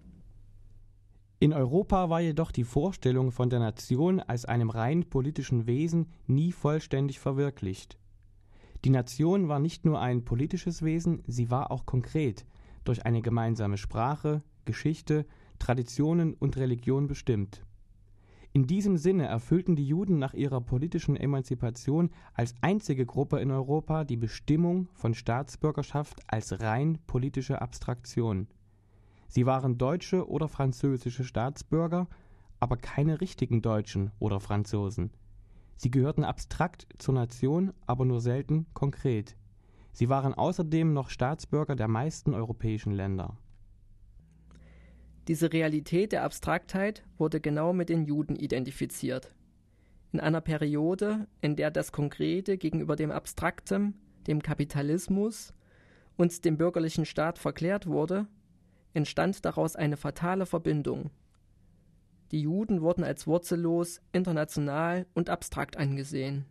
In Europa war jedoch die Vorstellung von der Nation als einem rein politischen Wesen nie vollständig verwirklicht. Die Nation war nicht nur ein politisches Wesen, sie war auch konkret, durch eine gemeinsame Sprache, Geschichte, Traditionen und Religion bestimmt. In diesem Sinne erfüllten die Juden nach ihrer politischen Emanzipation als einzige Gruppe in Europa die Bestimmung von Staatsbürgerschaft als rein politische Abstraktion. Sie waren deutsche oder französische Staatsbürger, aber keine richtigen Deutschen oder Franzosen. Sie gehörten abstrakt zur Nation, aber nur selten konkret. Sie waren außerdem noch Staatsbürger der meisten europäischen Länder. Diese Realität der Abstraktheit wurde genau mit den Juden identifiziert. In einer Periode, in der das Konkrete gegenüber dem Abstraktem, dem Kapitalismus und dem bürgerlichen Staat verklärt wurde, entstand daraus eine fatale Verbindung. Die Juden wurden als wurzellos, international und abstrakt angesehen.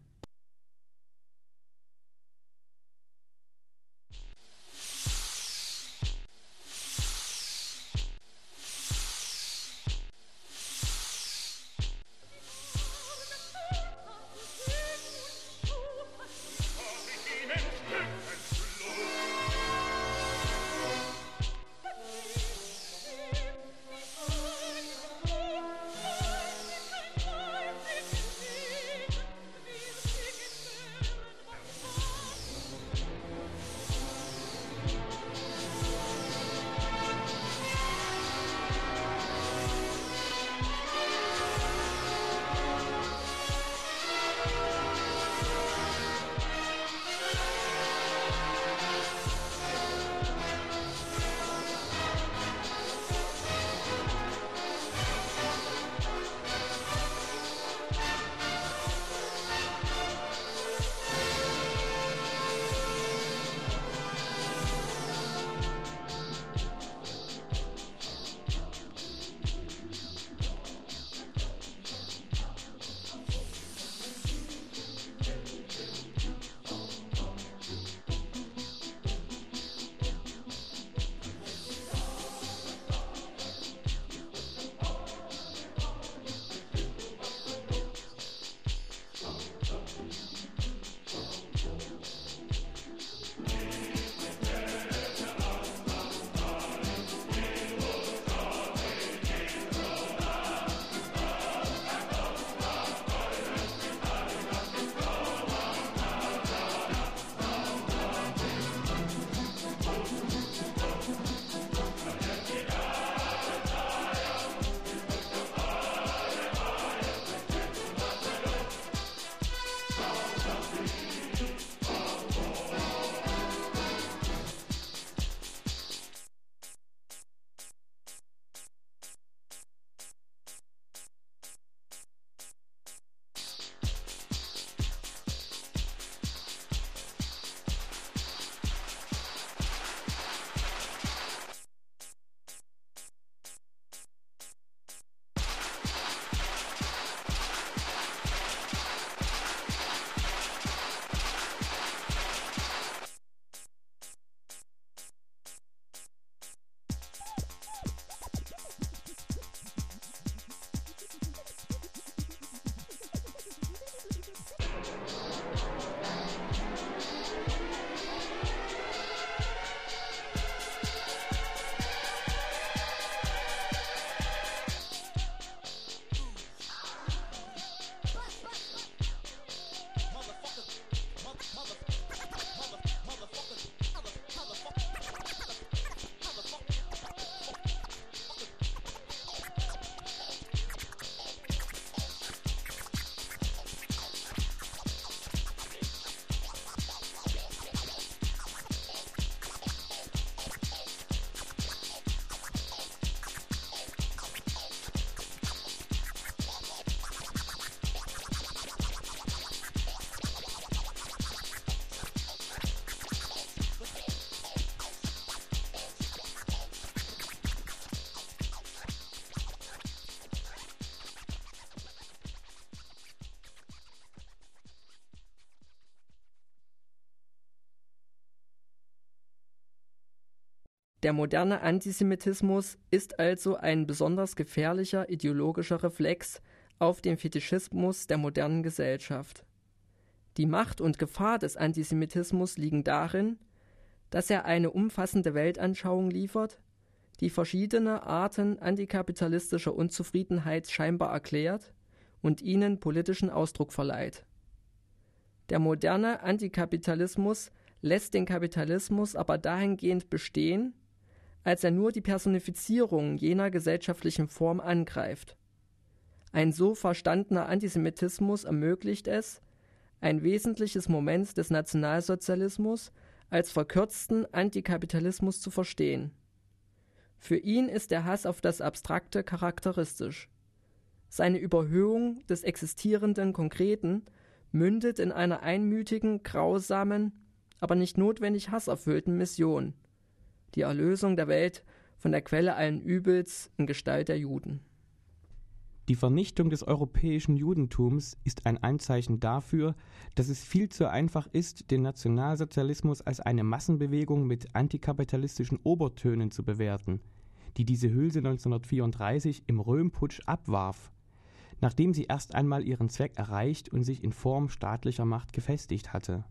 Der moderne Antisemitismus ist also ein besonders gefährlicher ideologischer Reflex auf den Fetischismus der modernen Gesellschaft. Die Macht und Gefahr des Antisemitismus liegen darin, dass er eine umfassende Weltanschauung liefert, die verschiedene Arten antikapitalistischer Unzufriedenheit scheinbar erklärt und ihnen politischen Ausdruck verleiht. Der moderne Antikapitalismus lässt den Kapitalismus aber dahingehend bestehen, als er nur die Personifizierung jener gesellschaftlichen Form angreift. Ein so verstandener Antisemitismus ermöglicht es, ein wesentliches Moment des Nationalsozialismus als verkürzten Antikapitalismus zu verstehen. Für ihn ist der Hass auf das Abstrakte charakteristisch. Seine Überhöhung des existierenden Konkreten mündet in einer einmütigen, grausamen, aber nicht notwendig hasserfüllten Mission: die Erlösung der Welt von der Quelle allen Übels in Gestalt der Juden. Die Vernichtung des europäischen Judentums ist ein Anzeichen dafür, dass es viel zu einfach ist, den Nationalsozialismus als eine Massenbewegung mit antikapitalistischen Obertönen zu bewerten, die diese Hülse neunzehnhundertvierunddreißig im Röhmputsch abwarf, nachdem sie erst einmal ihren Zweck erreicht und sich in Form staatlicher Macht gefestigt hatte.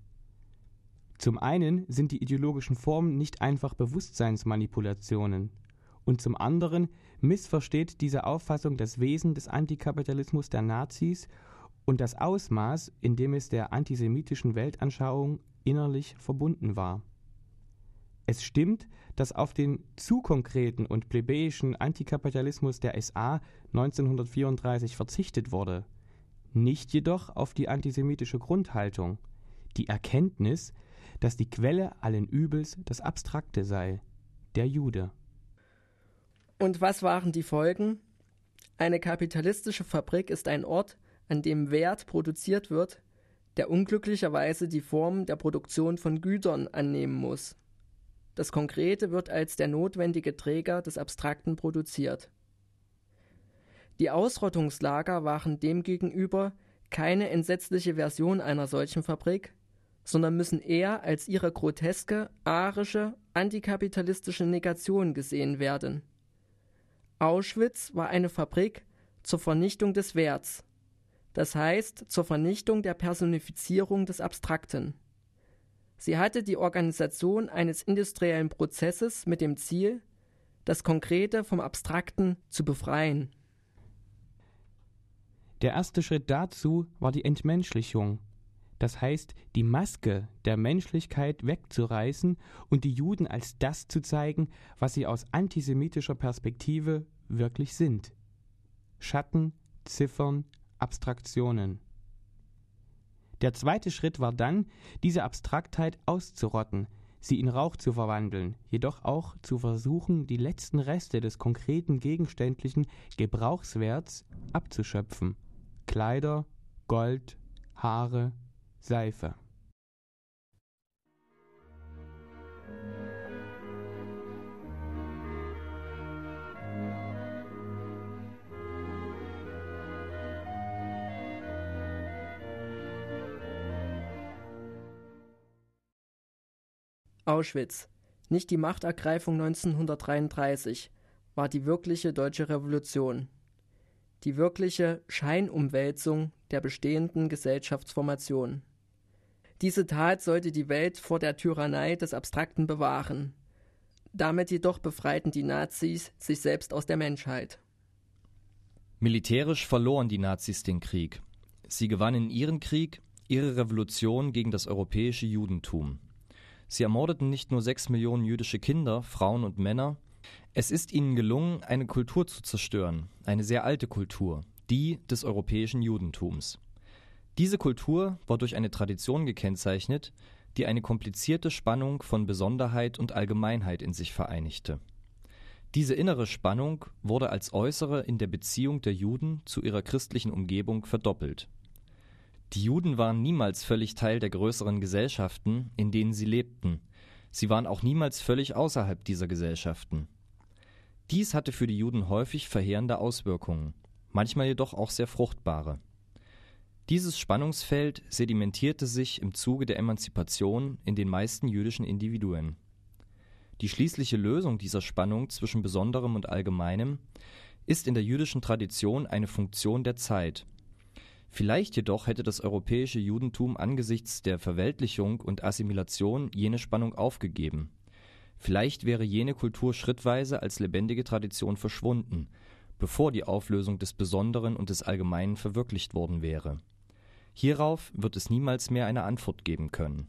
Zum einen sind die ideologischen Formen nicht einfach Bewusstseinsmanipulationen, und zum anderen missversteht diese Auffassung das Wesen des Antikapitalismus der Nazis und das Ausmaß, in dem es der antisemitischen Weltanschauung innerlich verbunden war. Es stimmt, dass auf den zu konkreten und plebejischen Antikapitalismus der S A neunzehnhundertvierunddreißig verzichtet wurde, nicht jedoch auf die antisemitische Grundhaltung, die Erkenntnis, dass die Quelle allen Übels das Abstrakte sei, der Jude. Und was waren die Folgen? Eine kapitalistische Fabrik ist ein Ort, an dem Wert produziert wird, der unglücklicherweise die Form der Produktion von Gütern annehmen muss. Das Konkrete wird als der notwendige Träger des Abstrakten produziert. Die Ausrottungslager waren demgegenüber keine entsetzliche Version einer solchen Fabrik, sondern müssen eher als ihre groteske, arische, antikapitalistische Negation gesehen werden. Auschwitz war eine Fabrik zur Vernichtung des Werts, das heißt zur Vernichtung der Personifizierung des Abstrakten. Sie hatte die Organisation eines industriellen Prozesses mit dem Ziel, das Konkrete vom Abstrakten zu befreien. Der erste Schritt dazu war die Entmenschlichung, das heißt, die Maske der Menschlichkeit wegzureißen und die Juden als das zu zeigen, was sie aus antisemitischer Perspektive wirklich sind: Schatten, Ziffern, Abstraktionen. Der zweite Schritt war dann, diese Abstraktheit auszurotten, sie in Rauch zu verwandeln, jedoch auch zu versuchen, die letzten Reste des konkreten gegenständlichen Gebrauchswerts abzuschöpfen: Kleider, Gold, Haare, Seife. Auschwitz, nicht die Machtergreifung neunzehnhundertdreiunddreißig, war die wirkliche deutsche Revolution. Die wirkliche Scheinumwälzung der bestehenden Gesellschaftsformation. Diese Tat sollte die Welt vor der Tyrannei des Abstrakten bewahren. Damit jedoch befreiten die Nazis sich selbst aus der Menschheit. Militärisch verloren die Nazis den Krieg. Sie gewannen ihren Krieg, ihre Revolution gegen das europäische Judentum. Sie ermordeten nicht nur sechs Millionen jüdische Kinder, Frauen und Männer. Es ist ihnen gelungen, eine Kultur zu zerstören, eine sehr alte Kultur, die des europäischen Judentums. Diese Kultur war durch eine Tradition gekennzeichnet, die eine komplizierte Spannung von Besonderheit und Allgemeinheit in sich vereinigte. Diese innere Spannung wurde als äußere in der Beziehung der Juden zu ihrer christlichen Umgebung verdoppelt. Die Juden waren niemals völlig Teil der größeren Gesellschaften, in denen sie lebten. Sie waren auch niemals völlig außerhalb dieser Gesellschaften. Dies hatte für die Juden häufig verheerende Auswirkungen, manchmal jedoch auch sehr fruchtbare. Dieses Spannungsfeld sedimentierte sich im Zuge der Emanzipation in den meisten jüdischen Individuen. Die schließliche Lösung dieser Spannung zwischen Besonderem und Allgemeinem ist in der jüdischen Tradition eine Funktion der Zeit. Vielleicht jedoch hätte das europäische Judentum angesichts der Verweltlichung und Assimilation jene Spannung aufgegeben. Vielleicht wäre jene Kultur schrittweise als lebendige Tradition verschwunden, bevor die Auflösung des Besonderen und des Allgemeinen verwirklicht worden wäre. Hierauf wird es niemals mehr eine Antwort geben können.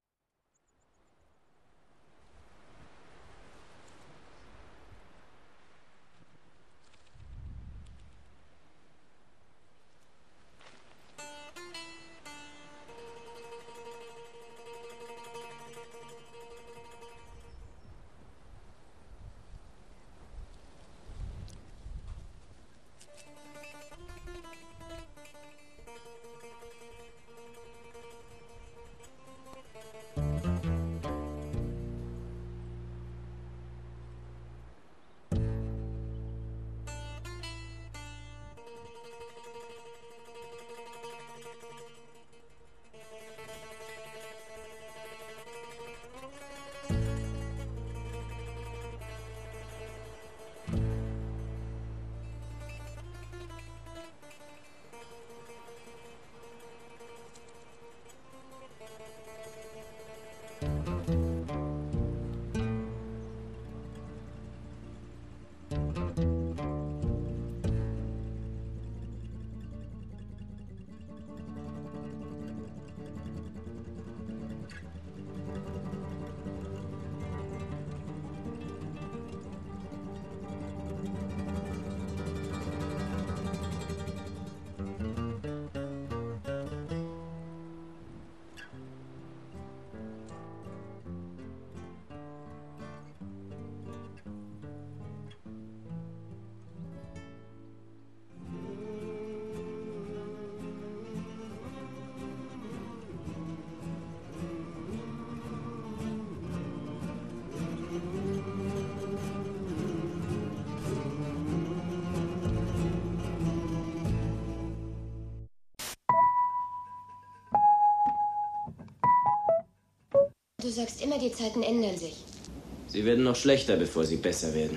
Du sagst immer, die Zeiten ändern sich. Sie werden noch schlechter, bevor sie besser werden.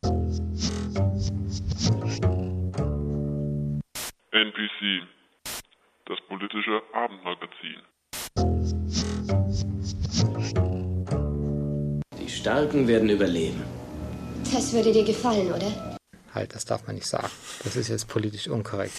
N B C, das politische Abendmagazin. Die Starken werden überleben. Das würde dir gefallen, oder? Halt, das darf man nicht sagen. Das ist jetzt politisch unkorrekt.